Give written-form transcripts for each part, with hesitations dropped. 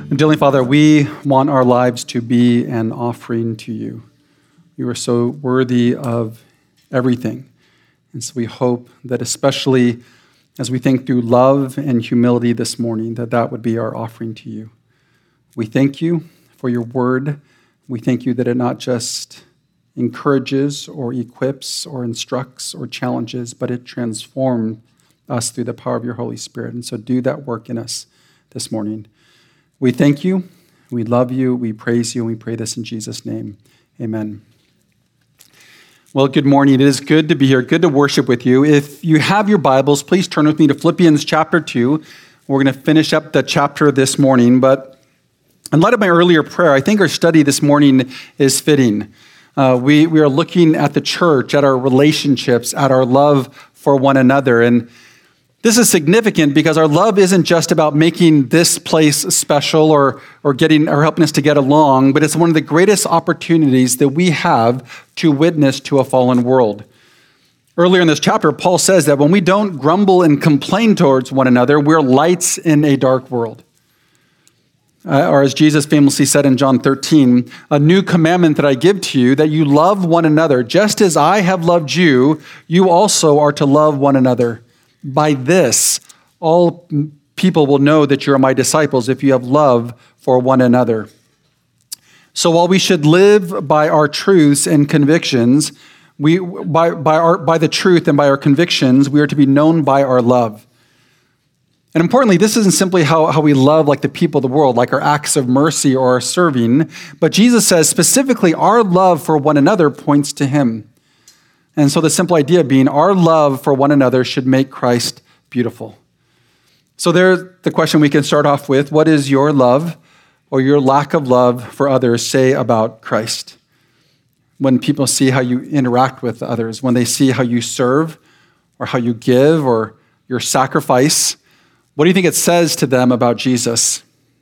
Dearly Father, we want our lives to be an offering to you. You are so worthy of everything. And so we hope that especially as we think through love and humility this morning, that would be our offering to you. We thank you for your word. We thank you that it not just encourages or equips or instructs or challenges, but it transforms us through the power of your Holy Spirit. And so do that work in us this morning. We thank you, we love you, we praise you, and we pray this in Jesus' name. Amen. Well, good morning. It is good to be here, good to worship with you. If you have your Bibles, please turn with me to Philippians chapter 2. We're going to finish up the chapter this morning, but in light of my earlier prayer, I think our study this morning is fitting. We are looking at the church, at our relationships, at our love for one another, and this is significant because our love isn't just about making this place special or helping us to get along, but it's one of the greatest opportunities that we have to witness to a fallen world. Earlier in this chapter, Paul says that when we don't grumble and complain towards one another, we're lights in a dark world. Or as Jesus famously said in John 13, a new commandment that I give to you, that you love one another. Just as I have loved you, you also are to love one another. By this, all people will know that you are my disciples if you have love for one another. So while we should live by our truths and convictions, by the truth and by our convictions, we are to be known by our love. And importantly, this isn't simply how we love like the people of the world, like our acts of mercy or our serving, but Jesus says specifically our love for one another points to him. And so the simple idea being our love for one another should make Christ beautiful. So there's the question we can start off with. What is your love or your lack of love for others say about Christ? When people see how you interact with others, when they see how you serve or how you give or your sacrifice, what do you think it says to them about Jesus?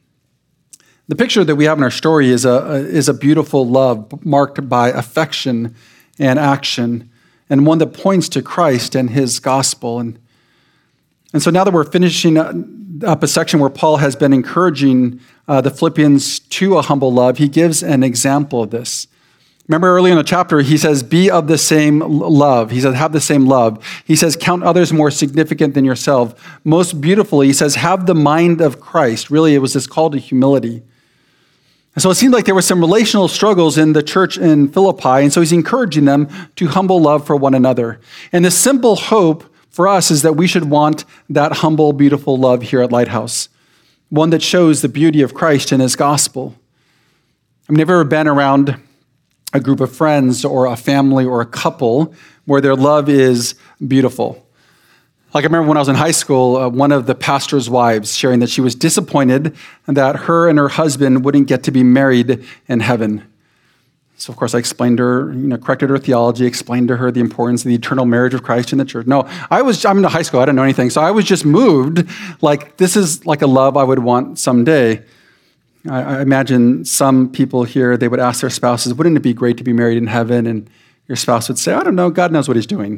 The picture that we have in our story is a beautiful love marked by affection and action, and one that points to Christ and his gospel. And so now that we're finishing up a section where Paul has been encouraging the Philippians to a humble love, he gives an example of this. Remember earlier in the chapter, he says, be of the same love. He says, have the same love. He says, count others more significant than yourself. Most beautifully, he says, have the mind of Christ. Really, it was this call to humility. And so it seemed like there were some relational struggles in the church in Philippi, and so he's encouraging them to humble love for one another. And the simple hope for us is that we should want that humble, beautiful love here at Lighthouse, one that shows the beauty of Christ and his gospel. I've never been around a group of friends or a family or a couple where their love is beautiful. Like I remember when I was in high school, one of the pastor's wives sharing that she was disappointed that her and her husband wouldn't get to be married in heaven. So of course I explained to her, corrected her theology, explained to her the importance of the eternal marriage of Christ in the church. No, I'm in high school, I didn't know anything. So I was just moved, like this is like a love I would want someday. I imagine some people here, they would ask their spouses, wouldn't it be great to be married in heaven? And your spouse would say, I don't know, God knows what he's doing.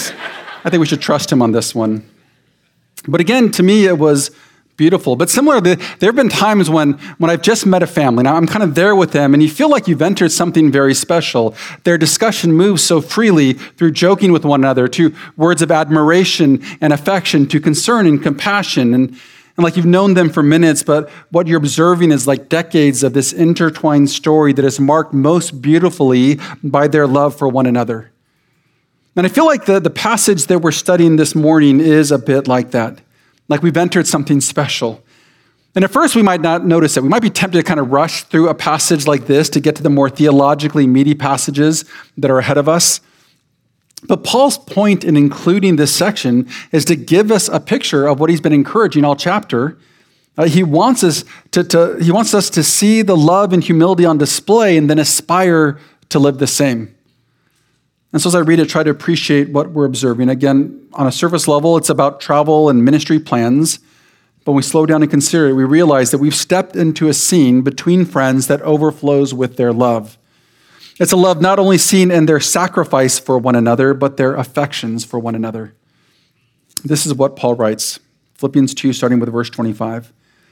I think we should trust him on this one. But again, to me, it was beautiful. But similarly, there have been times when I've just met a family. Now I'm kind of there with them, and you feel like you've entered something very special. Their discussion moves so freely through joking with one another, to words of admiration and affection, to concern and compassion. And like you've known them for minutes, but what you're observing is like decades of this intertwined story that is marked most beautifully by their love for one another. And I feel like the passage that we're studying this morning is a bit like that. Like we've entered something special. And at first we might not notice it. We might be tempted to kind of rush through a passage like this to get to the more theologically meaty passages that are ahead of us. But Paul's point in including this section is to give us a picture of what he's been encouraging all chapter. He wants us to see the love and humility on display and then aspire to live the same. And so as I read it, try to appreciate what we're observing. Again, on a surface level, it's about travel and ministry plans. But when we slow down and consider it, we realize that we've stepped into a scene between friends that overflows with their love. It's a love not only seen in their sacrifice for one another, but their affections for one another. This is what Paul writes, Philippians 2, starting with verse 25.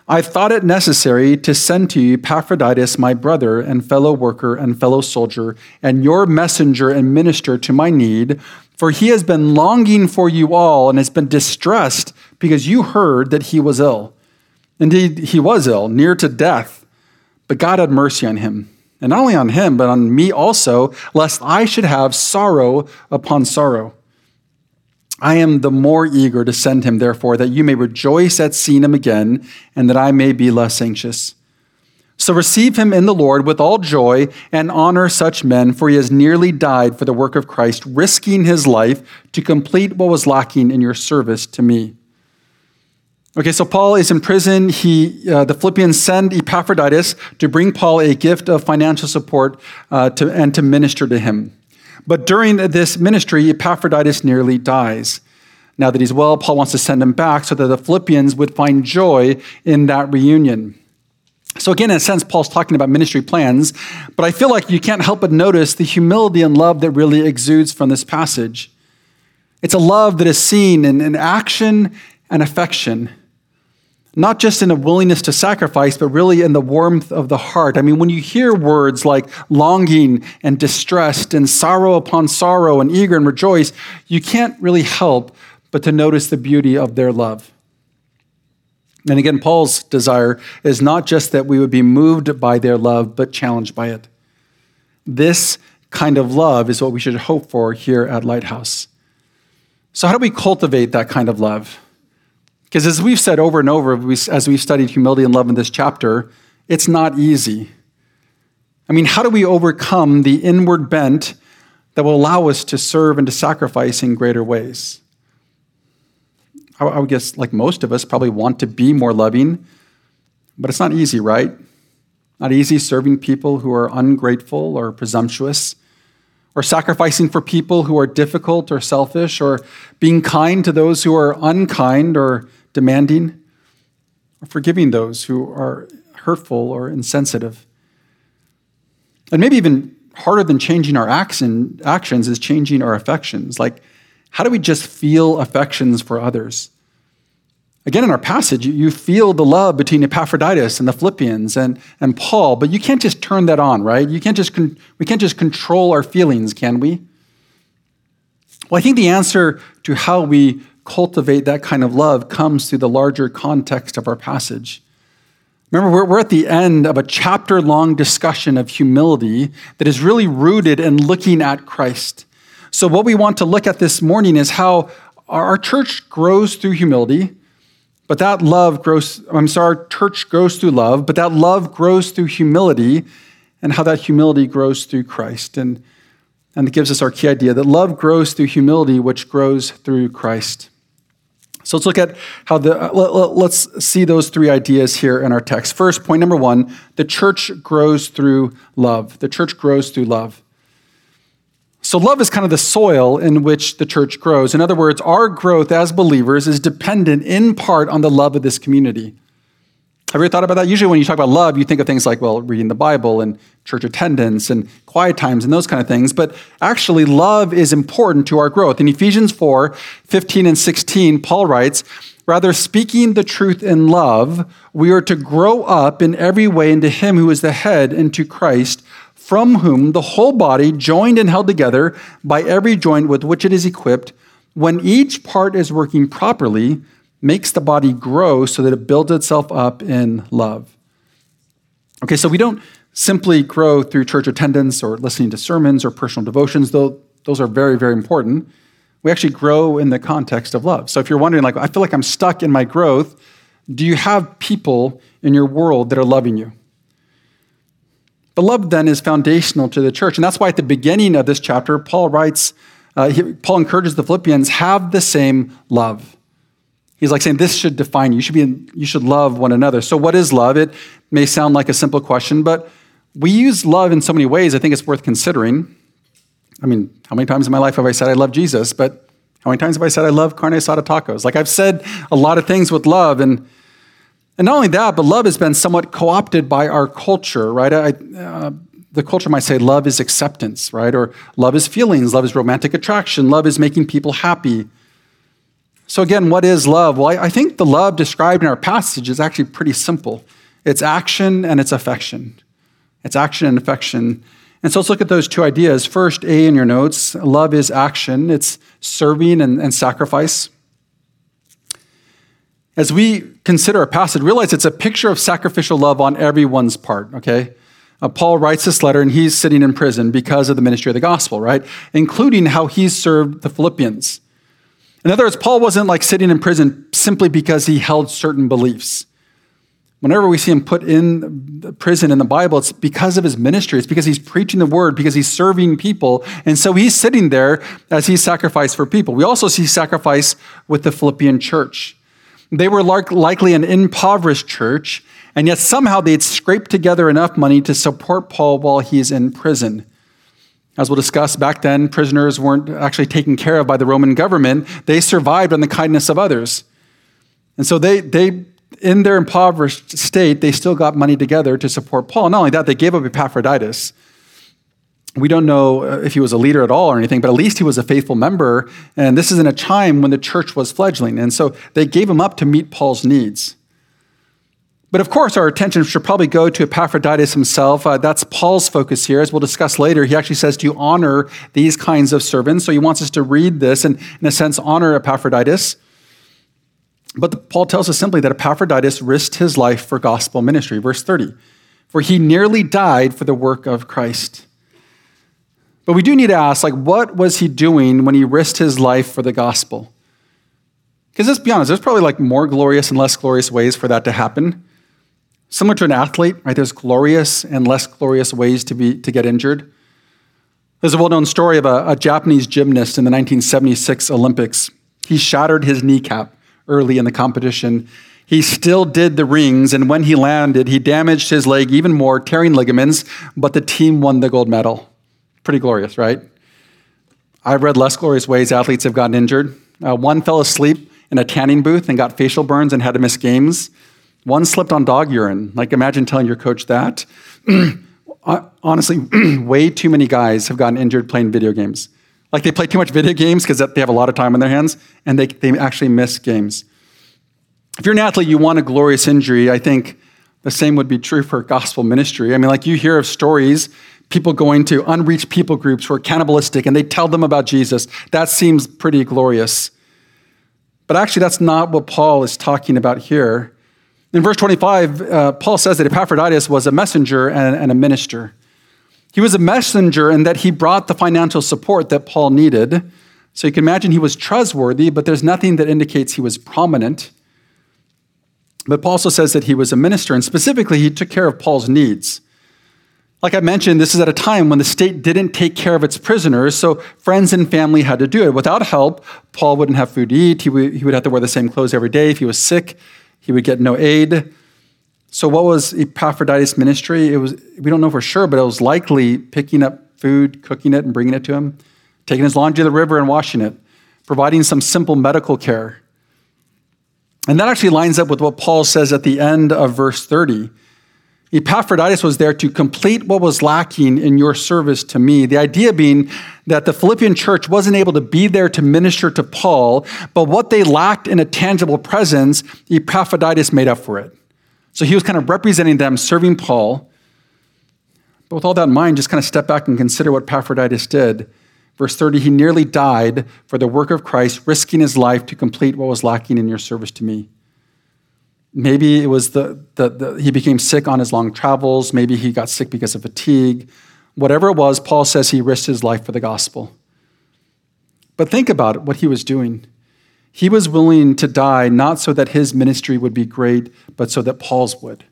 I thought it necessary to send to you Epaphroditus, my brother and fellow worker and fellow soldier, and your messenger and minister to my need, for he has been longing for you all and has been distressed because you heard that he was ill. Indeed, he was ill, near to death, but God had mercy on him. And not only on him, but on me also, lest I should have sorrow upon sorrow. I am the more eager to send him, therefore, that you may rejoice at seeing him again, and that I may be less anxious. So receive him in the Lord with all joy and honor such men, for he has nearly died for the work of Christ, risking his life to complete what was lacking in your service to me. Okay, so Paul is in prison. The Philippians send Epaphroditus to bring Paul a gift of financial support and to minister to him. But during this ministry, Epaphroditus nearly dies. Now that he's well, Paul wants to send him back so that the Philippians would find joy in that reunion. So again, in a sense, Paul's talking about ministry plans, but I feel like you can't help but notice the humility and love that really exudes from this passage. It's a love that is seen in action and affection, not just in a willingness to sacrifice, but really in the warmth of the heart. I mean, when you hear words like longing and distressed and sorrow upon sorrow and eager and rejoice, you can't really help but to notice the beauty of their love. And again, Paul's desire is not just that we would be moved by their love, but challenged by it. This kind of love is what we should hope for here at Lighthouse. So how do we cultivate that kind of love? Because as we've said over and over, as we've studied humility and love in this chapter, it's not easy. I mean, how do we overcome the inward bent that will allow us to serve and to sacrifice in greater ways? I would guess, like most of us, probably want to be more loving, but it's not easy, right? Not easy serving people who are ungrateful or presumptuous, or sacrificing for people who are difficult or selfish, or being kind to those who are unkind or demanding, or forgiving those who are hurtful or insensitive. And maybe even harder than changing our actions is changing our affections. Like, how do we just feel affections for others? Again, in our passage, you feel the love between Epaphroditus and the Philippians and Paul, but you can't just turn that on, right? We can't just control our feelings, can we? Well, I think the answer to how we cultivate that kind of love comes through the larger context of our passage. Remember, we're at the end of a chapter-long discussion of humility that is really rooted in looking at Christ. So what we want to look at this morning is how our church grows through humility, but that love grows, our church grows through love, but that love grows through humility, and how that humility grows through Christ. And it gives us our key idea that love grows through humility, which grows through Christ. So let's look at how let's see those three ideas here in our text. First, point number one, the church grows through love. The church grows through love. So love is kind of the soil in which the church grows. In other words, our growth as believers is dependent in part on the love of this community. Have you ever thought about that? Usually when you talk about love, you think of things like, well, reading the Bible and church attendance and quiet times and those kind of things. But actually, love is important to our growth. In Ephesians 4:15 and 16, Paul writes, "Rather, speaking the truth in love, we are to grow up in every way into him who is the head, into Christ, from whom the whole body, joined and held together by every joint with which it is equipped, when each part is working properly, makes the body grow so that it builds itself up in love." Okay, so we don't simply grow through church attendance or listening to sermons or personal devotions, though those are very, very important. We actually grow in the context of love. So if you're wondering, like, I feel like I'm stuck in my growth, do you have people in your world that are loving you? But love then is foundational to the church. And that's why at the beginning of this chapter, Paul writes, Paul encourages the Philippians, have the same love. He's like saying, this should define you. You should love one another. So what is love? It may sound like a simple question, but we use love in so many ways. I think it's worth considering. I mean, how many times in my life have I said I love Jesus? But how many times have I said I love carne asada tacos? Like, I've said a lot of things with love, and not only that, but love has been somewhat co-opted by our culture, right? The culture might say love is acceptance, right? Or love is feelings, love is romantic attraction, love is making people happy. So again, what is love? Well, I think the love described in our passage is actually pretty simple. It's action and it's affection. It's action and affection. And so let's look at those two ideas. First, A in your notes, love is action. It's serving and sacrifice. As we consider our passage, realize it's a picture of sacrificial love on everyone's part, okay? Paul writes this letter, and he's sitting in prison because of the ministry of the gospel, right? Including how he's served the Philippians. In other words, Paul wasn't like sitting in prison simply because he held certain beliefs. Whenever we see him put in prison in the Bible, it's because of his ministry. It's because he's preaching the word, because he's serving people. And so he's sitting there as he sacrificed for people. We also see sacrifice with the Philippian church. They were likely an impoverished church, and yet somehow they had scraped together enough money to support Paul while he's in prison. As we'll discuss, back then, prisoners weren't actually taken care of by the Roman government. They survived on the kindness of others. And so they in their impoverished state, they still got money together to support Paul. Not only that, they gave up Epaphroditus. We don't know if he was a leader at all or anything, but at least he was a faithful member. And this is in a time when the church was fledgling. And so they gave him up to meet Paul's needs. But of course, our attention should probably go to Epaphroditus himself. That's Paul's focus here. As we'll discuss later, he actually says to honor these kinds of servants. So he wants us to read this and, in a sense, honor Epaphroditus. But Paul tells us simply that Epaphroditus risked his life for gospel ministry. Verse 30, for he nearly died for the work of Christ. But we do need to ask, what was he doing when he risked his life for the gospel? Because let's be honest, there's probably more glorious and less glorious ways for that to happen. Similar to an athlete, right? There's glorious and less glorious ways to get injured. There's a well-known story of a Japanese gymnast in the 1976 Olympics. He shattered his kneecap early in the competition. He still did the rings, and when he landed, he damaged his leg even more, tearing ligaments, but the team won the gold medal. Pretty glorious, right? I've read less glorious ways athletes have gotten injured. One fell asleep in a tanning booth and got facial burns and had to miss games. One slipped on dog urine. Imagine telling your coach that. Honestly, way too many guys have gotten injured playing video games. They play too much video games because they have a lot of time on their hands, and they actually miss games. If you're an athlete, you want a glorious injury. I think the same would be true for gospel ministry. You hear of stories, people going to unreached people groups who are cannibalistic, and they tell them about Jesus. That seems pretty glorious. But actually, that's not what Paul is talking about here. In verse 25, Paul says that Epaphroditus was a messenger and a minister. He was a messenger in that he brought the financial support that Paul needed. So you can imagine he was trustworthy, but there's nothing that indicates he was prominent. But Paul also says that he was a minister, and specifically, he took care of Paul's needs. Like I mentioned, this is at a time when the state didn't take care of its prisoners, so friends and family had to do it. Without help, Paul wouldn't have food to eat. He would have to wear the same clothes every day. If he was sick, he would get no aid. So what was Epaphroditus' ministry? We don't know for sure, but it was likely picking up food, cooking it, and bringing it to him, taking his laundry to the river and washing it, providing some simple medical care. And that actually lines up with what Paul says at the end of verse 30. Epaphroditus was there to complete what was lacking in your service to me. The idea being that the Philippian church wasn't able to be there to minister to Paul, but what they lacked in a tangible presence, Epaphroditus made up for it. So he was kind of representing them, serving Paul. But with all that in mind, just kind of step back and consider what Epaphroditus did. Verse 30, he nearly died for the work of Christ, risking his life to complete what was lacking in your service to me. Maybe it was he became sick on his long travels. Maybe he got sick because of fatigue. Whatever it was, Paul says he risked his life for the gospel. But think about it, what he was doing. He was willing to die not so that his ministry would be great, but so that Paul's would.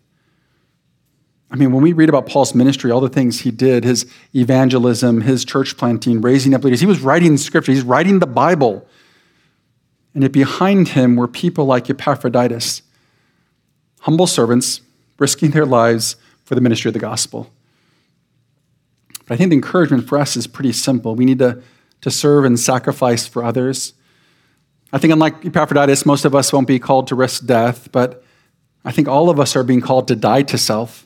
When we read about Paul's ministry, all the things he did, his evangelism, his church planting, raising up leaders, he was writing scripture, he's writing the Bible. And yet behind him were people like Epaphroditus, humble servants, risking their lives for the ministry of the gospel. But I think the encouragement for us is pretty simple. We need to serve and sacrifice for others. I think unlike Epaphroditus, most of us won't be called to risk death, but I think all of us are being called to die to self.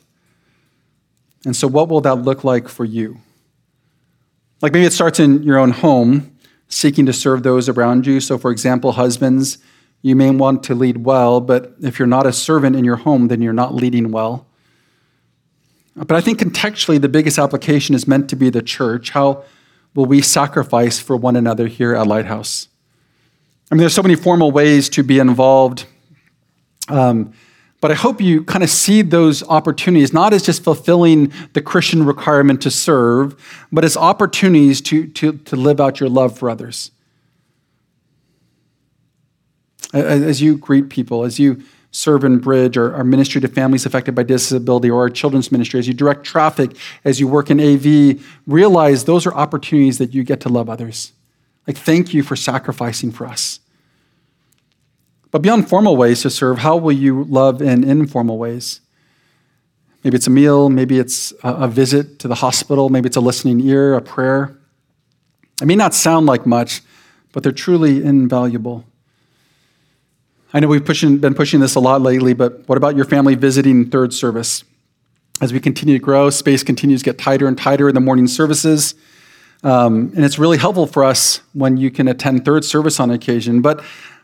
And so what will that look like for you? Maybe it starts in your own home. seeking to serve those around you. So, for example, husbands, you may want to lead well, but if you're not a servant in your home, then you're not leading well. But I think contextually, the biggest application is meant to be the church. How will we sacrifice for one another here at Lighthouse? I mean, there's so many formal ways to be involved, but I hope you kind of see those opportunities, not as just fulfilling the Christian requirement to serve, but as opportunities to live out your love for others. As you greet people, as you serve in Bridge, or our ministry to families affected by disability, or our children's ministry, as you direct traffic, as you work in AV, realize those are opportunities that you get to love others. Like, thank you for sacrificing for us. But beyond formal ways to serve, how will you love in informal ways? Maybe it's a meal, maybe it's a visit to the hospital, maybe it's a listening ear, a prayer. It may not sound like much, but they're truly invaluable. I know we've been pushing this a lot lately, but what about your family visiting third service? As we continue to grow, space continues to get tighter and tighter in the morning services. And it's really helpful for us when you can attend third service on occasion. But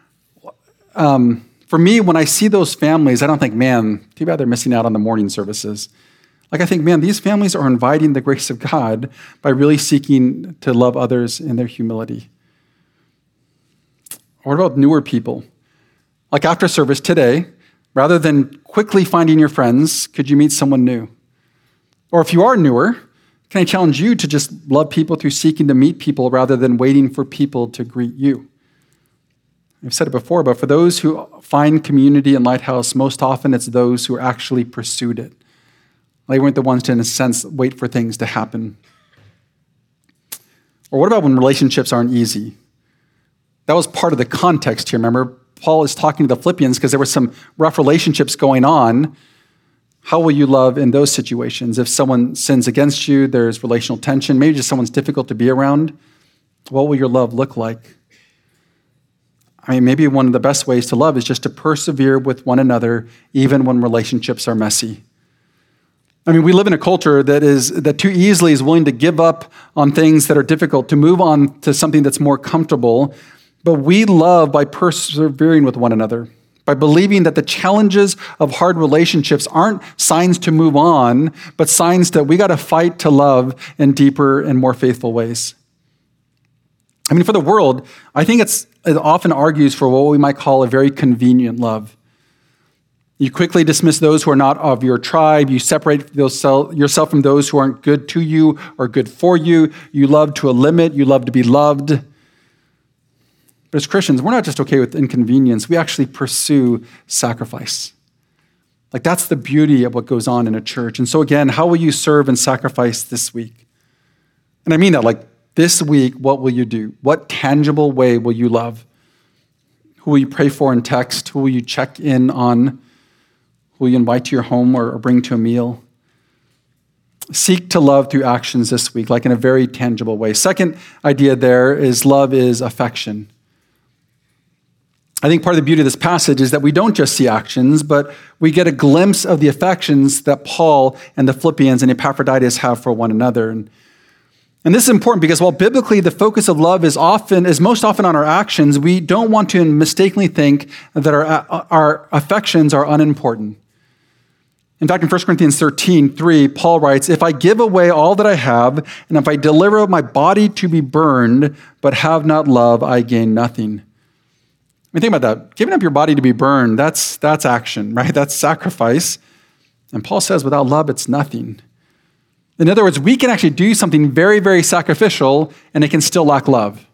for me, when I see those families, I don't think, man, too bad they're missing out on the morning services. Like, I think, man, these families are inviting the grace of God by really seeking to love others in their humility. Or what about newer people? Like, after service today, rather than quickly finding your friends, could you meet someone new? Or if you are newer, can I challenge you to just love people through seeking to meet people rather than waiting for people to greet you? I've said it before, but for those who find community in Lighthouse, most often it's those who actually pursued it. They weren't the ones to, in a sense, wait for things to happen. Or what about when relationships aren't easy? That was part of the context here, remember? Paul is talking to the Philippians because there were some rough relationships going on. How will you love in those situations? If someone sins against you, there's relational tension, maybe just someone's difficult to be around, what will your love look like? I mean, maybe one of the best ways to love is just to persevere with one another, even when relationships are messy. I mean, we live in a culture that too easily is willing to give up on things that are difficult, to move on to something that's more comfortable. But we love by persevering with one another, by believing that the challenges of hard relationships aren't signs to move on, but signs that we got to fight to love in deeper and more faithful ways. I mean, for the world, I think it often argues for what we might call a very convenient love. You quickly dismiss those who are not of your tribe. You separate yourself from those who aren't good to you or good for you. You love to a limit. You love to be loved. But as Christians, we're not just okay with inconvenience. We actually pursue sacrifice. Like, that's the beauty of what goes on in a church. And so again, how will you serve and sacrifice this week? And I mean that, like, this week, what will you do? What tangible way will you love? Who will you pray for in text? Who will you check in on? Who will you invite to your home or bring to a meal? Seek to love through actions this week, like in a very tangible way. Second idea there is love is affection. I think part of the beauty of this passage is that we don't just see actions, but we get a glimpse of the affections that Paul and the Philippians and Epaphroditus have for one another. And this is important because while biblically the focus of love is most often on our actions, we don't want to mistakenly think that our affections are unimportant. In fact, in 1 Corinthians 13:3, Paul writes, "If I give away all that I have, and if I deliver up my body to be burned, but have not love, I gain nothing." I mean, think about that. Giving up your body to be burned, that's action, right? That's sacrifice. And Paul says without love, it's nothing. In other words, we can actually do something very, very sacrificial, and it can still lack love.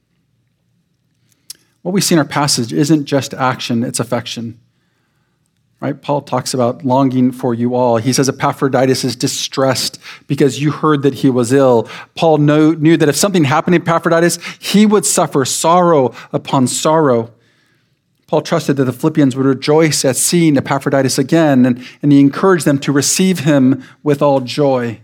What we see in our passage isn't just action, it's affection. Right? Paul talks about longing for you all. He says Epaphroditus is distressed because you heard that he was ill. Paul knew that if something happened to Epaphroditus, he would suffer sorrow upon sorrow. Paul trusted that the Philippians would rejoice at seeing Epaphroditus again, and he encouraged them to receive him with all joy.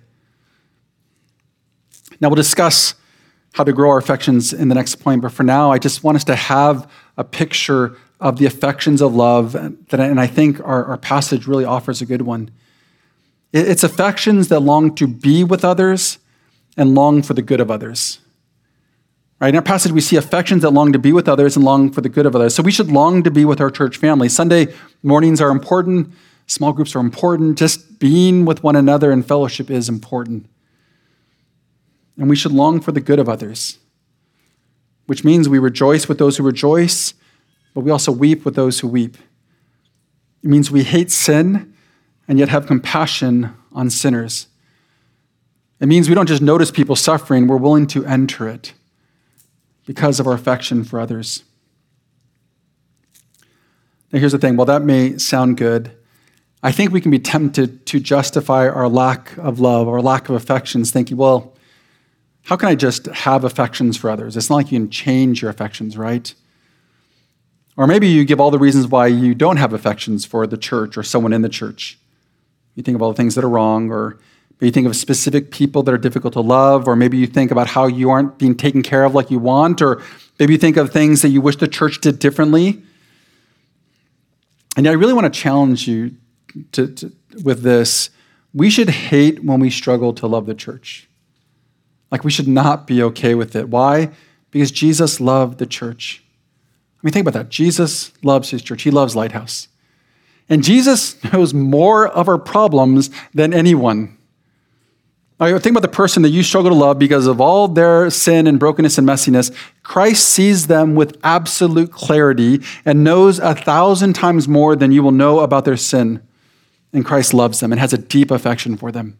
Now, we'll discuss how to grow our affections in the next point, but for now, I just want us to have a picture of the affections of love, and I think our passage really offers a good one. It's affections that long to be with others and long for the good of others. Right? In our passage, we see affections that long to be with others and long for the good of others. So we should long to be with our church family. Sunday mornings are important. Small groups are important. Just being with one another in fellowship is important. And we should long for the good of others, which means we rejoice with those who rejoice, but we also weep with those who weep. It means we hate sin and yet have compassion on sinners. It means we don't just notice people suffering, we're willing to enter it because of our affection for others. Now here's the thing, while that may sound good, I think we can be tempted to justify our lack of love or lack of affections, thinking, well, how can I just have affections for others? It's not like you can change your affections, right? Or maybe you give all the reasons why you don't have affections for the church or someone in the church. You think of all the things that are wrong, or maybe you think of specific people that are difficult to love, or maybe you think about how you aren't being taken care of like you want, or maybe you think of things that you wish the church did differently. And I really want to challenge you with this. We should hate when we struggle to love the church. Like, we should not be okay with it. Why? Because Jesus loved the church. I mean, think about that. Jesus loves his church. He loves Lighthouse. And Jesus knows more of our problems than anyone. Think about the person that you struggle to love because of all their sin and brokenness and messiness. Christ sees them with absolute clarity and knows 1,000 times more than you will know about their sin. And Christ loves them and has a deep affection for them.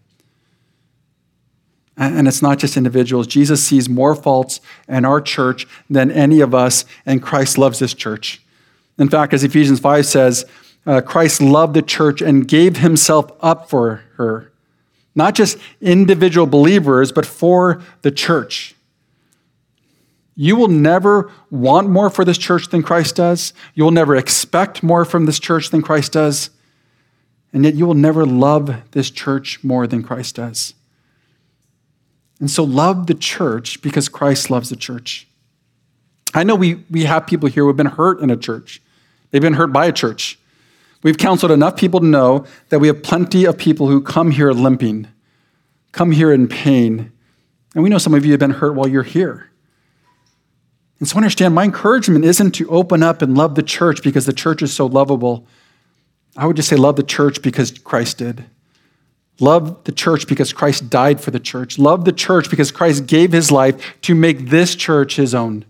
And it's not just individuals. Jesus sees more faults in our church than any of us, and Christ loves this church. In fact, as Ephesians 5 says, Christ loved the church and gave himself up for her. Not just individual believers, but for the church. You will never want more for this church than Christ does. You will never expect more from this church than Christ does. And yet you will never love this church more than Christ does. And so love the church because Christ loves the church. I know we have people here who have been hurt in a church. They've been hurt by a church. We've counseled enough people to know that we have plenty of people who come here limping, come here in pain. And we know some of you have been hurt while you're here. And so understand, my encouragement isn't to open up and love the church because the church is so lovable. I would just say love the church because Christ did. Love the church because Christ died for the church. Love the church because Christ gave his life to make this church his own.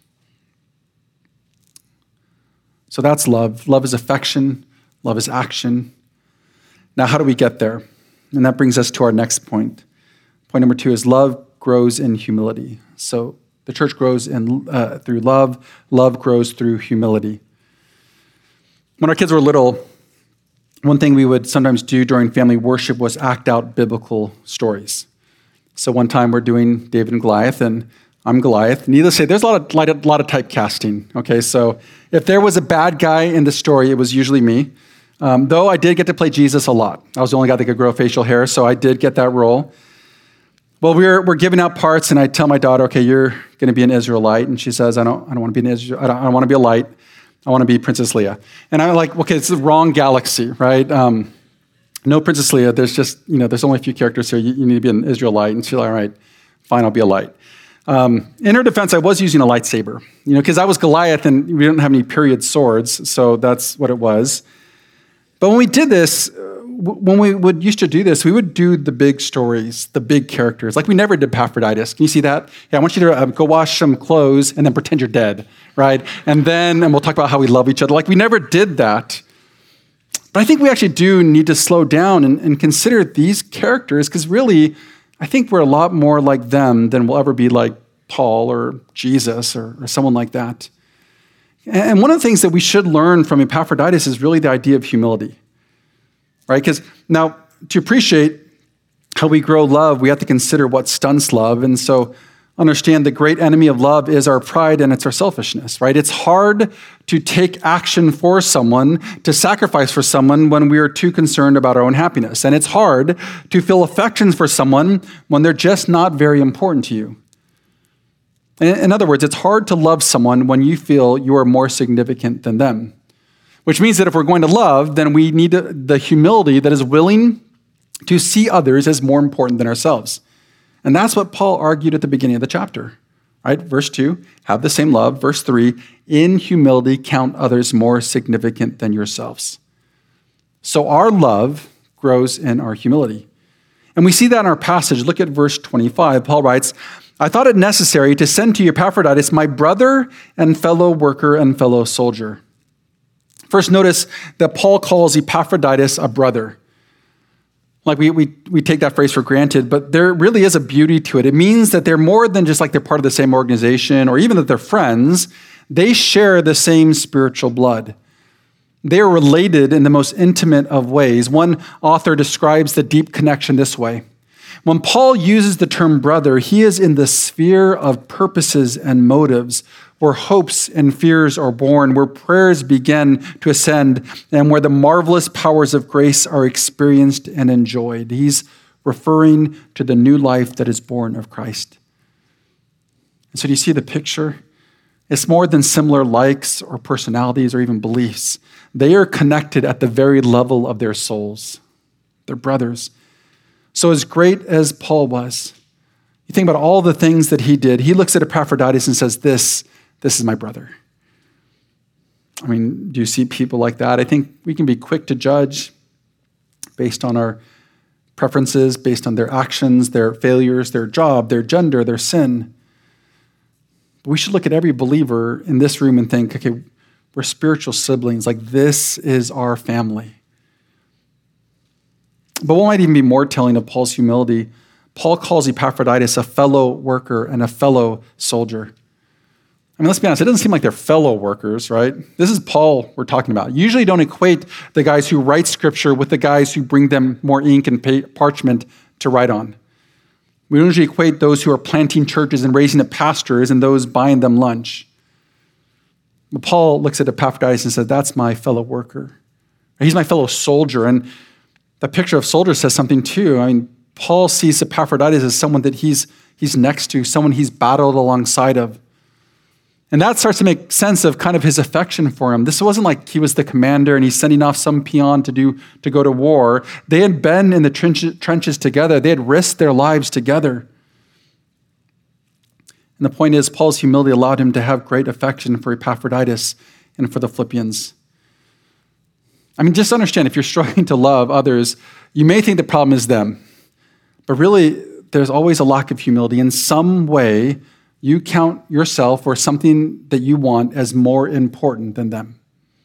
So that's love. Love is affection. Love is action. Now, how do we get there? And that brings us to our next point. Point number 2 is love grows in humility. So the church grows through love. Love grows through humility. When our kids were little, one thing we would sometimes do during family worship was act out biblical stories. So one time we're doing David and Goliath, and I'm Goliath. Needless to say, there's a lot of typecasting. Okay, so if there was a bad guy in the story, it was usually me. Though I did get to play Jesus a lot. I was the only guy that could grow facial hair, so I did get that role. Well, we're giving out parts, and I tell my daughter, okay, you're going to be an Israelite, and she says, I don't want to be an Israelite. I don't want to be a light. I want to be Princess Leia. And I'm like, okay, it's the wrong galaxy, right? No Princess Leia. There's just, there's only a few characters here. You need to be an Israelite. And she's like, all right, fine, I'll be a light. In her defense, I was using a lightsaber, because I was Goliath and we didn't have any period swords, so that's what it was. But when we did this, when we used to do this, we would do the big stories, the big characters. Like we never did Epaphroditus. Can you see that? Yeah, I want you to go wash some clothes and then pretend you're dead, right? And we'll talk about how we love each other. Like we never did that. But I think we actually do need to slow down and consider these characters, because really, I think we're a lot more like them than we'll ever be like Paul or Jesus or someone like that. And one of the things that we should learn from Epaphroditus is really the idea of humility, right? Because now, to appreciate how we grow love, we have to consider what stunts love. And so understand the great enemy of love is our pride and it's our selfishness, right? It's hard to take action for someone, to sacrifice for someone when we are too concerned about our own happiness. And it's hard to feel affections for someone when they're just not very important to you. In other words, it's hard to love someone when you feel you are more significant than them, which means that if we're going to love, then we need the humility that is willing to see others as more important than ourselves. And that's what Paul argued at the beginning of the chapter. right? Verse 2, have the same love. Verse 3, in humility count others more significant than yourselves. So our love grows in our humility. And we see that in our passage. Look at verse 25. Paul writes, I thought it necessary to send to you Epaphroditus, my brother and fellow worker and fellow soldier. First, notice that Paul calls Epaphroditus a brother. Like we take that phrase for granted, but there really is a beauty to it. It means that they're more than just like they're part of the same organization or even that they're friends. They share the same spiritual blood. They are related in the most intimate of ways. One author describes the deep connection this way. When Paul uses the term brother, he is in the sphere of purposes and motives, where hopes and fears are born, where prayers begin to ascend, and where the marvelous powers of grace are experienced and enjoyed. He's referring to the new life that is born of Christ. And so do you see the picture? It's more than similar likes or personalities or even beliefs. They are connected at the very level of their souls. They're brothers. So as great as Paul was, you think about all the things that he did, he looks at Epaphroditus and says, this is my brother. I mean, do you see people like that? I think we can be quick to judge based on our preferences, based on their actions, their failures, their job, their gender, their sin. But we should look at every believer in this room and think, okay, we're spiritual siblings. Like, this is our family. But what might even be more telling of Paul's humility, Paul calls Epaphroditus a fellow worker and a fellow soldier. I mean, let's be honest, it doesn't seem like they're fellow workers, right? This is Paul we're talking about. You usually don't equate the guys who write scripture with the guys who bring them more ink and parchment to write on. We don't usually equate those who are planting churches and raising up pastors and those buying them lunch. But Paul looks at Epaphroditus and says, that's my fellow worker. He's my fellow soldier. And the picture of soldier says something too. I mean, Paul sees Epaphroditus as someone that he's next to, someone he's battled alongside of. And that starts to make sense of kind of his affection for him. This wasn't like he was the commander and he's sending off some peon to go to war. They had been in the trenches together. They had risked their lives together. And the point is, Paul's humility allowed him to have great affection for Epaphroditus and for the Philippians. I mean, just understand, if you're struggling to love others, you may think the problem is them. But really, there's always a lack of humility. In some way, you count yourself or something that you want as more important than them.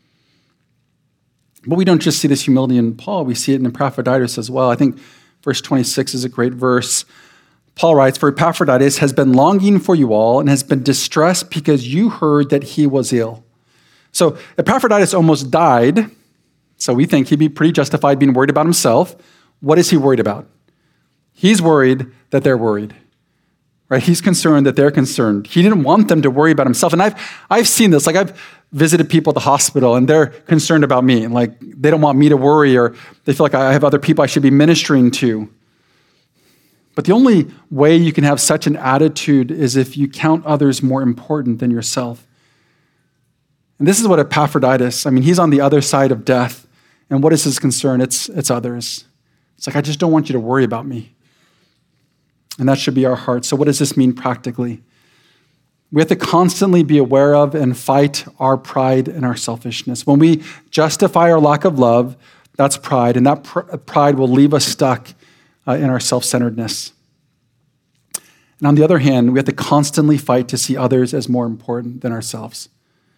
But we don't just see this humility in Paul, we see it in Epaphroditus as well. I think verse 26 is a great verse. Paul writes, for Epaphroditus has been longing for you all and has been distressed because you heard that he was ill. So Epaphroditus almost died, so we think he'd be pretty justified being worried about himself. What is he worried about? He's worried that they're worried. Right? He's concerned that they're concerned. He didn't want them to worry about himself. And I've seen this. Like, I've visited people at the hospital and they're concerned about me. Like, they don't want me to worry, or they feel like I have other people I should be ministering to. But the only way you can have such an attitude is if you count others more important than yourself. And this is what Epaphroditus, I mean, he's on the other side of death. And what is his concern? It's others. It's like, I just don't want you to worry about me. And that should be our heart. So what does this mean practically? We have to constantly be aware of and fight our pride and our selfishness. When we justify our lack of love, that's pride. And that pride will leave us stuck in our self-centeredness. And on the other hand, we have to constantly fight to see others as more important than ourselves.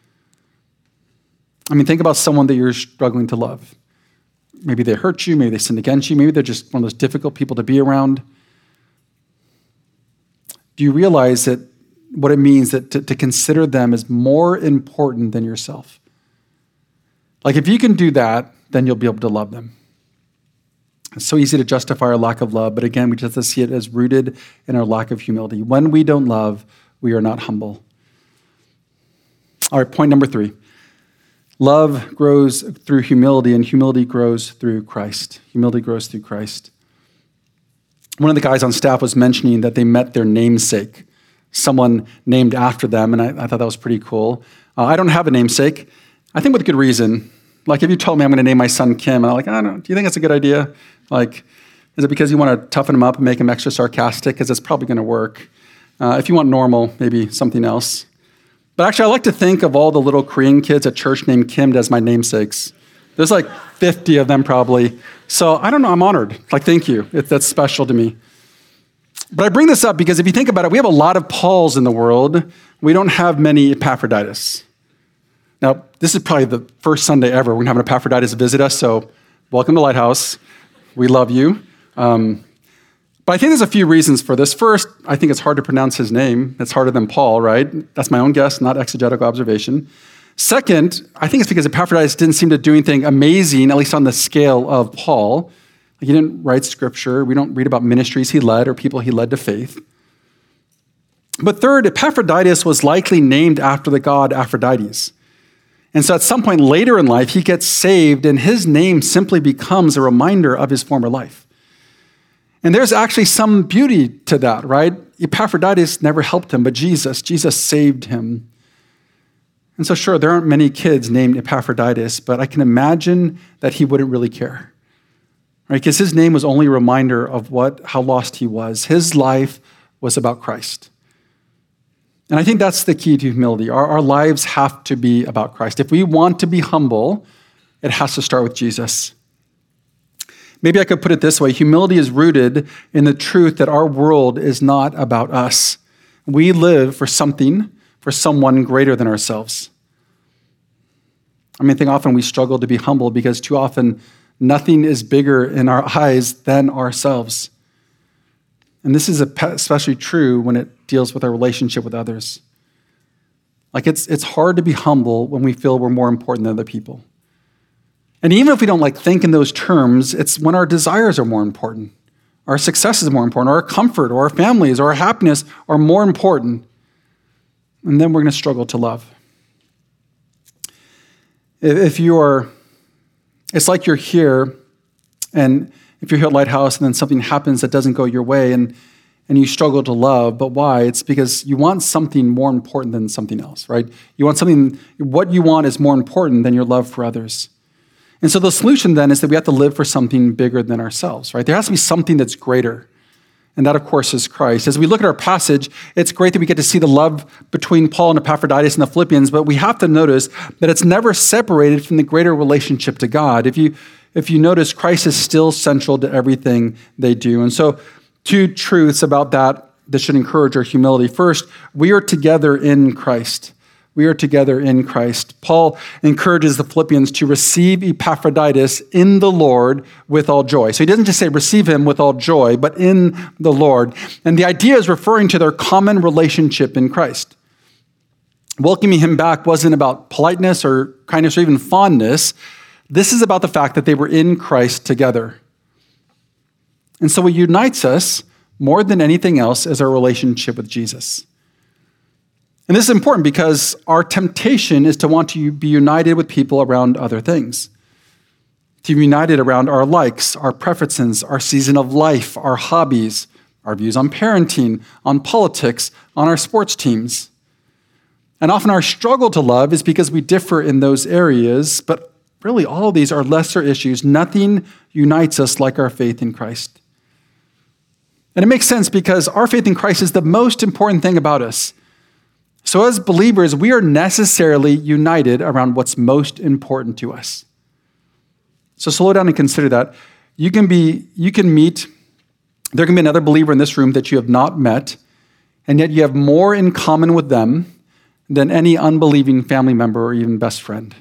I mean, think about someone that you're struggling to love. Maybe they hurt you, maybe they sinned against you, maybe they're just one of those difficult people to be around. Do you realize that what it means that to consider them as more important than yourself? Like, if you can do that, then you'll be able to love them. It's so easy to justify our lack of love, but again, we just have to see it as rooted in our lack of humility. When we don't love, we are not humble. All right, point number 3. Love grows through humility, and humility grows through Christ. Humility grows through Christ. One of the guys on staff was mentioning that they met their namesake, someone named after them, and I thought that was pretty cool. I don't have a namesake. I think with good reason. Like, if you told me I'm going to name my son Kim, and I'm like, I don't know, do you think that's a good idea? Like, is it because you want to toughen him up and make him extra sarcastic? Because it's probably going to work. If you want normal, maybe something else. But actually, I like to think of all the little Korean kids at church named Kim as my namesakes. There's like 50 of them probably. So I don't know, I'm honored. Like, thank you. That's special to me. But I bring this up because if you think about it, we have a lot of Pauls in the world. We don't have many Epaphroditus. Now, this is probably the first Sunday ever we're going to have an Epaphroditus visit us, so welcome to Lighthouse. We love you. But I think there's a few reasons for this. First, I think it's hard to pronounce his name. It's harder than Paul, right? That's my own guess, not exegetical observation. Second, I think it's because Epaphroditus didn't seem to do anything amazing, at least on the scale of Paul. He didn't write scripture. We don't read about ministries he led or people he led to faith. But third, Epaphroditus was likely named after the god Aphrodites. And so at some point later in life, he gets saved, and his name simply becomes a reminder of his former life. And there's actually some beauty to that, right? Epaphroditus never helped him, but Jesus saved him. And so sure, there aren't many kids named Epaphroditus, but I can imagine that he wouldn't really care, right? Because his name was only a reminder of how lost he was. His life was about Christ. And I think that's the key to humility. Our lives have to be about Christ. If we want to be humble, it has to start with Jesus. Maybe I could put it this way. Humility is rooted in the truth that our world is not about us. We live for something, for someone greater than ourselves. I think often we struggle to be humble because too often nothing is bigger in our eyes than ourselves. And this is especially true when it deals with our relationship with others. Like it's hard to be humble when we feel we're more important than other people. And even if we don't think in those terms, it's when our desires are more important. Our success is more important, or our comfort, or our families, or our happiness are more important. And then we're going to struggle to love. It's like you're here, and if you're here at Lighthouse and then something happens that doesn't go your way and you struggle to love, but why? It's because you want something more important than something else, right? What you want is more important than your love for others. And so the solution then is that we have to live for something bigger than ourselves, right? There has to be something that's greater. And that, of course, is Christ. As we look at our passage, it's great that we get to see the love between Paul and Epaphroditus in the Philippians, but we have to notice that it's never separated from the greater relationship to God. If you notice, Christ is still central to everything they do. And so two truths about that should encourage our humility. First, we are together in Christ. We are together in Christ. Paul encourages the Philippians to receive Epaphroditus in the Lord with all joy. So he doesn't just say receive him with all joy, but in the Lord. And the idea is referring to their common relationship in Christ. Welcoming him back wasn't about politeness or kindness or even fondness. This is about the fact that they were in Christ together. And so what unites us more than anything else is our relationship with Jesus. And this is important because our temptation is to want to be united with people around other things, to be united around our likes, our preferences, our season of life, our hobbies, our views on parenting, on politics, on our sports teams. And often our struggle to love is because we differ in those areas, but really all of these are lesser issues. Nothing unites us like our faith in Christ. And it makes sense because our faith in Christ is the most important thing about us. So as believers, we are necessarily united around what's most important to us. So slow down and consider that. There can be another believer in this room that you have not met, and yet you have more in common with them than any unbelieving family member or even best friend.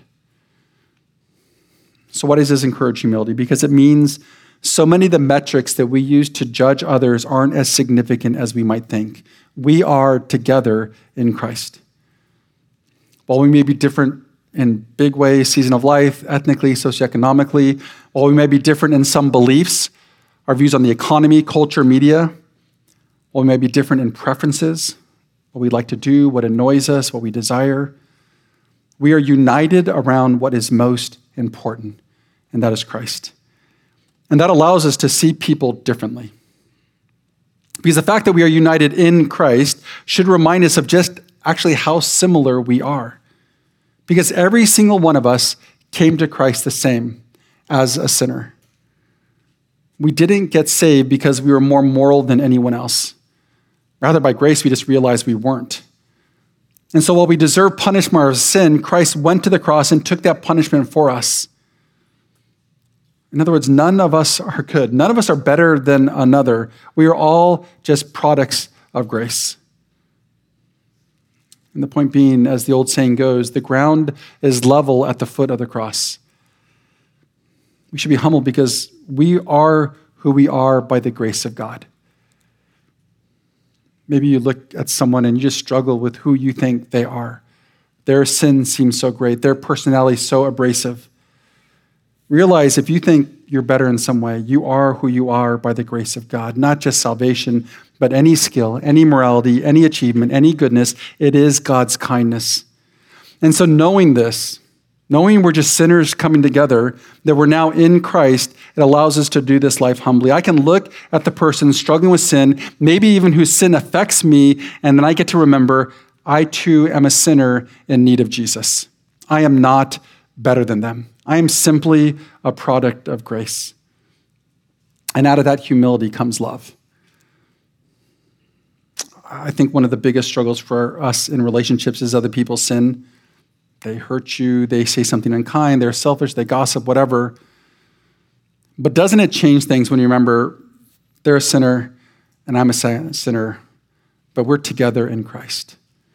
So why does this encourage humility? Because it means so many of the metrics that we use to judge others aren't as significant as we might think. We are together in Christ. While we may be different in big ways, season of life, ethnically, socioeconomically, while we may be different in some beliefs, our views on the economy, culture, media, while we may be different in preferences, what we like to do, what annoys us, what we desire, we are united around what is most important, and that is Christ. And that allows us to see people differently. Because the fact that we are united in Christ should remind us of just actually how similar we are. Because every single one of us came to Christ the same as a sinner. We didn't get saved because we were more moral than anyone else. Rather, by grace, we just realized we weren't. And so while we deserve punishment for our sin, Christ went to the cross and took that punishment for us. In other words, none of us are good. None of us are better than another. We are all just products of grace. And the point being, as the old saying goes, the ground is level at the foot of the cross. We should be humble because we are who we are by the grace of God. Maybe you look at someone and you just struggle with who you think they are. Their sin seems so great. Their personality so abrasive. Realize if you think you're better in some way, you are who you are by the grace of God. Not just salvation, but any skill, any morality, any achievement, any goodness, it is God's kindness. And so knowing this, knowing we're just sinners coming together, that we're now in Christ, it allows us to do this life humbly. I can look at the person struggling with sin, maybe even whose sin affects me, and then I get to remember, I too am a sinner in need of Jesus. I am not better than them. I am simply a product of grace. And out of that humility comes love. I think one of the biggest struggles for us in relationships is other people's sin. They hurt you, they say something unkind, they're selfish, they gossip, whatever. But doesn't it change things when you remember they're a sinner and I'm a sinner, but we're together in Christ?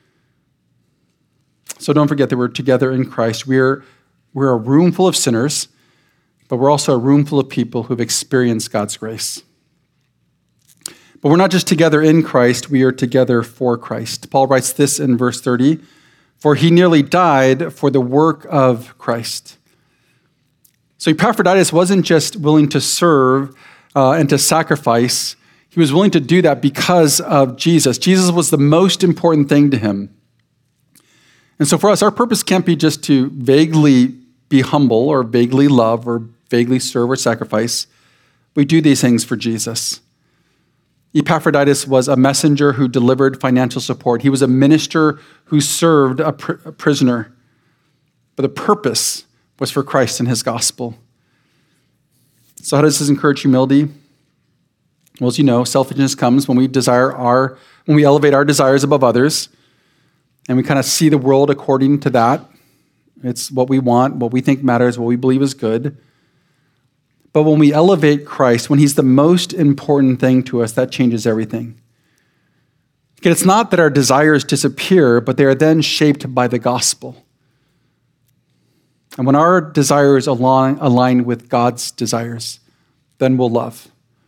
So don't forget that we're together in Christ. We're a room full of sinners, but we're also a room full of people who've experienced God's grace. But we're not just together in Christ, we are together for Christ. Paul writes this in verse 30, for he nearly died for the work of Christ. So Epaphroditus wasn't just willing to serve and to sacrifice. He was willing to do that because of Jesus. Jesus was the most important thing to him. And so for us, our purpose can't be just to vaguely be humble or vaguely love or vaguely serve or sacrifice. We do these things for Jesus. Epaphroditus was a messenger who delivered financial support. He was a minister who served a prisoner. But the purpose was for Christ and his gospel. So how does this encourage humility? Well, as you know, selfishness comes when we elevate our desires above others, and we kind of see the world according to that. It's what we want, what we think matters, what we believe is good. But when we elevate Christ, when he's the most important thing to us, that changes everything. It's not that our desires disappear, but they are then shaped by the gospel. And when our desires align with God's desires, then we'll love.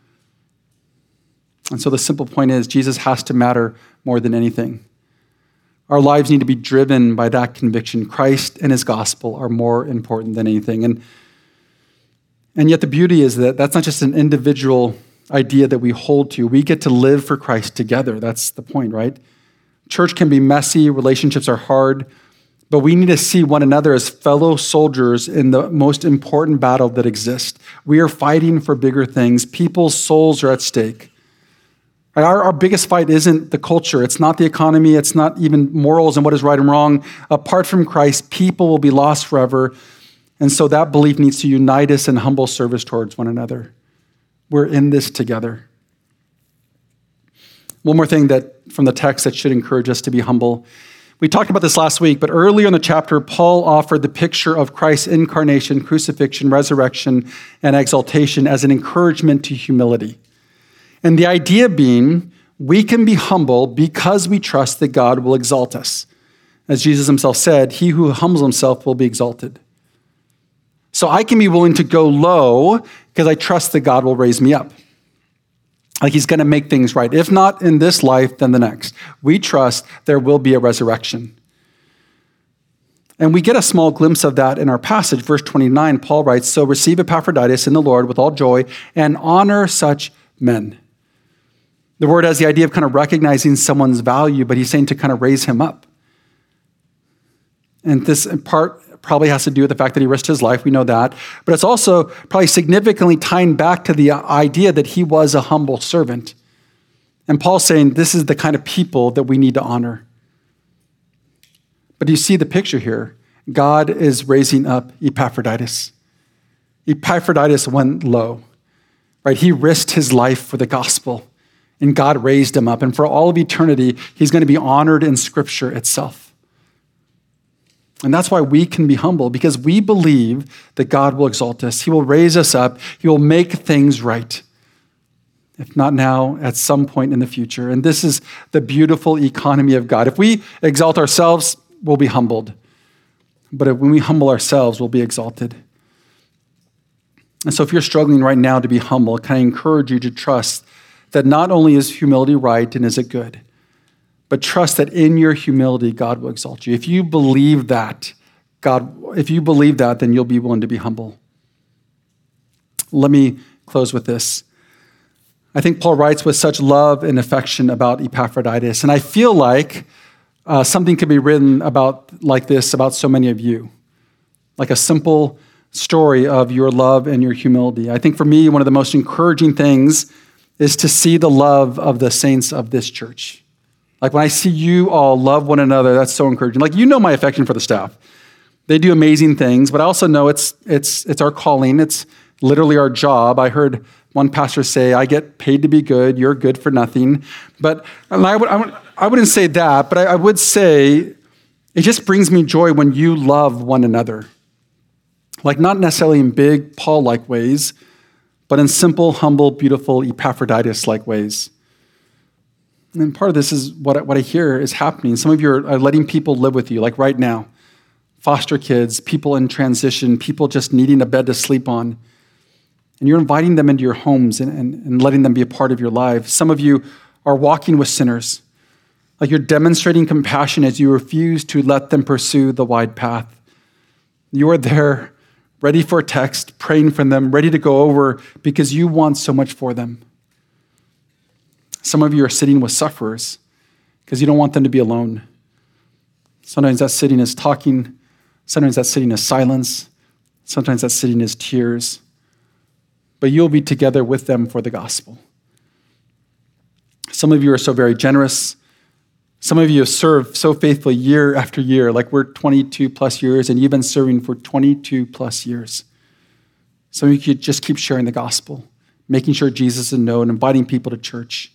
And so the simple point is, Jesus has to matter more than anything. Our lives need to be driven by that conviction. Christ and his gospel are more important than anything. And yet the beauty is that that's not just an individual idea that we hold to. We get to live for Christ together. That's the point, right? Church can be messy, relationships are hard, but we need to see one another as fellow soldiers in the most important battle that exists. We are fighting for bigger things. People's souls are at stake. Our biggest fight isn't the culture. It's not the economy. It's not even morals and what is right and wrong. Apart from Christ, people will be lost forever. And so that belief needs to unite us in humble service towards one another. We're in this together. One more thing that from the text that should encourage us to be humble. We talked about this last week, but earlier in the chapter, Paul offered the picture of Christ's incarnation, crucifixion, resurrection, and exaltation as an encouragement to humility. And the idea being, we can be humble because we trust that God will exalt us. As Jesus himself said, he who humbles himself will be exalted. So I can be willing to go low because I trust that God will raise me up. Like he's going to make things right. If not in this life, then the next. We trust there will be a resurrection. And we get a small glimpse of that in our passage. Verse 29, Paul writes, so receive Epaphroditus in the Lord with all joy and honor such men. The word has the idea of kind of recognizing someone's value, but he's saying to kind of raise him up. And this in part probably has to do with the fact that he risked his life. We know that. But it's also probably significantly tying back to the idea that he was a humble servant. And Paul's saying this is the kind of people that we need to honor. But you see the picture here. God is raising up Epaphroditus. Epaphroditus went low, right? He risked his life for the gospel. and God raised him up. And for all of eternity, he's going to be honored in Scripture itself. And that's why we can be humble, because we believe that God will exalt us. He will raise us up. He will make things right. If not now, at some point in the future. And this is the beautiful economy of God. If we exalt ourselves, we'll be humbled. But when we humble ourselves, we'll be exalted. And so if you're struggling right now to be humble, can I encourage you to trust that not only is humility right and is it good, but trust that in your humility, God will exalt you. If you believe that, then you'll be willing to be humble. Let me close with this. I think Paul writes with such love and affection about Epaphroditus, and I feel like something could be written like this about so many of you, like a simple story of your love and your humility. I think for me, one of the most encouraging things is to see the love of the saints of this church. Like when I see you all love one another, that's so encouraging. Like, you know my affection for the staff. They do amazing things, but I also know it's our calling. It's literally our job. I heard one pastor say, I get paid to be good, you're good for nothing. But I wouldn't say that, but I would say it just brings me joy when you love one another. Like, not necessarily in big Paul-like ways, but in simple, humble, beautiful, Epaphroditus-like ways. And part of this is what I hear is happening. Some of you are letting people live with you, like right now. Foster kids, people in transition, people just needing a bed to sleep on. And you're inviting them into your homes and letting them be a part of your life. Some of you are walking with sinners. Like, you're demonstrating compassion as you refuse to let them pursue the wide path. You are there, ready for a text, praying for them, ready to go over because you want so much for them. Some of you are sitting with sufferers because you don't want them to be alone. Sometimes that sitting is talking. Sometimes that sitting is silence. Sometimes that sitting is tears. But you'll be together with them for the gospel. Some of you are so very generous. Some of you have served so faithfully year after year, like we're 22 plus years, and you've been serving for 22 plus years. Some of you just keep sharing the gospel, making sure Jesus is known, inviting people to church.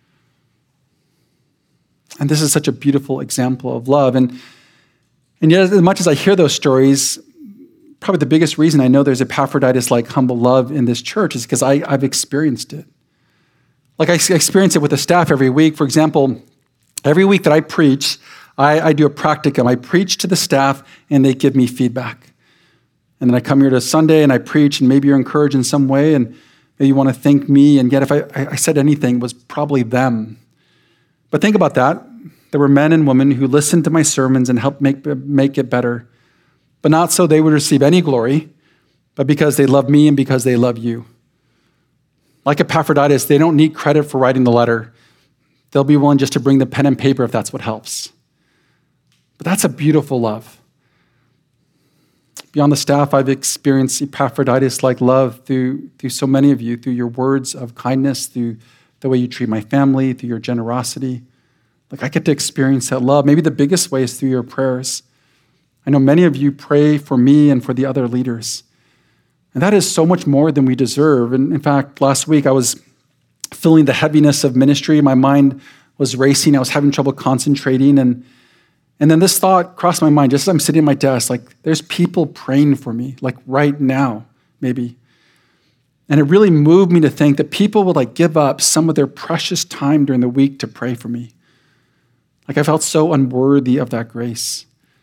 And this is such a beautiful example of love. And yet, as much as I hear those stories, probably the biggest reason I know there's Epaphroditus-like humble love in this church is because I've experienced it. Like, I experience it with the staff every week. For example, every week that I preach, I do a practicum. I preach to the staff, and they give me feedback. And then I come here to Sunday, and I preach, and maybe you're encouraged in some way, and maybe you want to thank me. And yet, if I said anything, it was probably them. But think about that. There were men and women who listened to my sermons and helped make it better. But not so they would receive any glory, but because they love me and because they love you. Like Epaphroditus, they don't need credit for writing the letter. They'll be willing just to bring the pen and paper if that's what helps. But that's a beautiful love. Beyond the staff, I've experienced Epaphroditus-like love through so many of you, through your words of kindness, through the way you treat my family, through your generosity. Like, I get to experience that love. Maybe the biggest way is through your prayers. I know many of you pray for me and for the other leaders. And that is so much more than we deserve. And in fact, last week I was feeling the heaviness of ministry. My mind was racing. I was having trouble concentrating. And then this thought crossed my mind just as I'm sitting at my desk, like, there's people praying for me, like right now, maybe. And it really moved me to think that people would give up some of their precious time during the week to pray for me. Like, I felt so unworthy of that grace.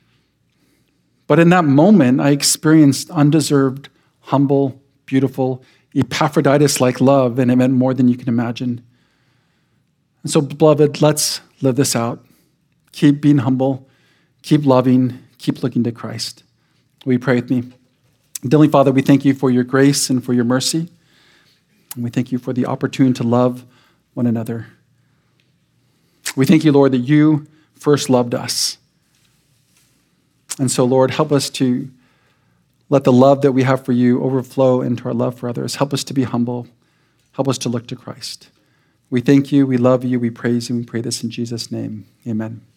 But in that moment, I experienced undeserved, humble, beautiful, Epaphroditus-like love, and it meant more than you can imagine. And so, beloved, let's live this out. Keep being humble, keep loving, keep looking to Christ. Will you pray with me? Heavenly Father, we thank you for your grace and for your mercy. And we thank you for the opportunity to love one another. We thank you, Lord, that you first loved us. And so, Lord, help us to let the love that we have for you overflow into our love for others. Help us to be humble. Help us to look to Christ. We thank you, we love you, we praise you, we pray this in Jesus' name. Amen.